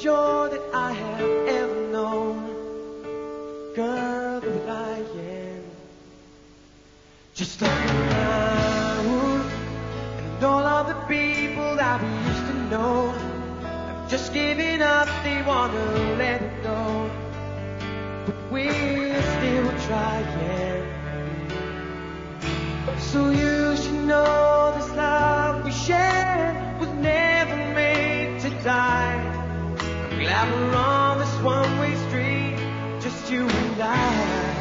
joy that I have ever known. Girl, that I am. Just look around, and all of the people that we used to know have just given up, they wanna let it go. But we're still trying. So you should know this love we share was never made to die. I'm glad we're on this one-way street, just you and I,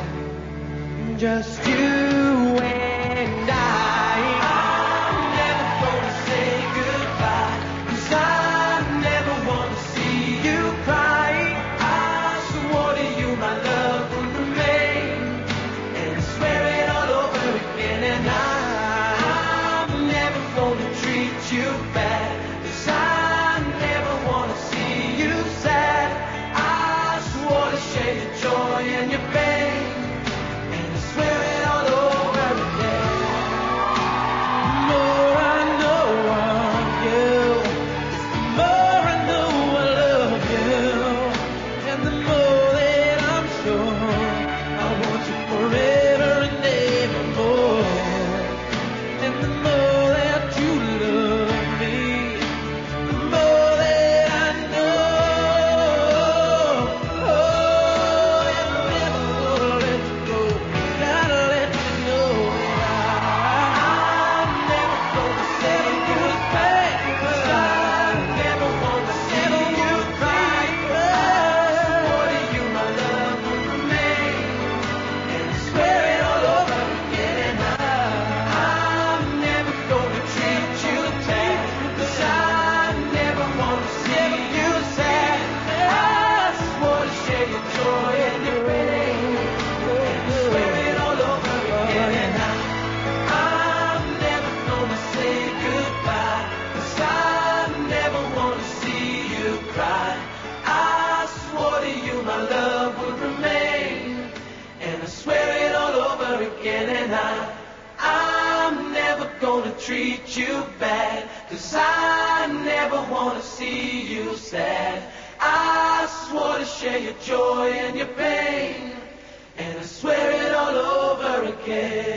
just you and I. I'm never gonna say goodbye, 'cause I never wanna see you cry. I swore to you my love would remain, and I swear it all over again. And I'm never gonna treat you bad, 'cause I never wanna see you sad. I swore to share your joy and your pain, and I swear it all over again. The more I know of you, the more I know I love you, and the more that I'm sure I want you forever and ever more. And the more that you love me, the more that I know. Oh, I'm never gonna let you go. Gotta let you know I'm never gonna say goodbye, 'cause I never wanna see you cry. What to you my love will remain, and I swear it all over again. I'm never gonna treat you bad, 'cause I never wanna see you sad. I swore to share your joy and your pain, and I swear it all over again. I'm never gonna say goodbye, 'cause I never wanna see you cry. I swore to you my love would remain, and I swear it all over again. And I'm never gonna treat you bad, 'cause I never wanna see you sad. I swore to share your joy and your pain, and I swear it all over again.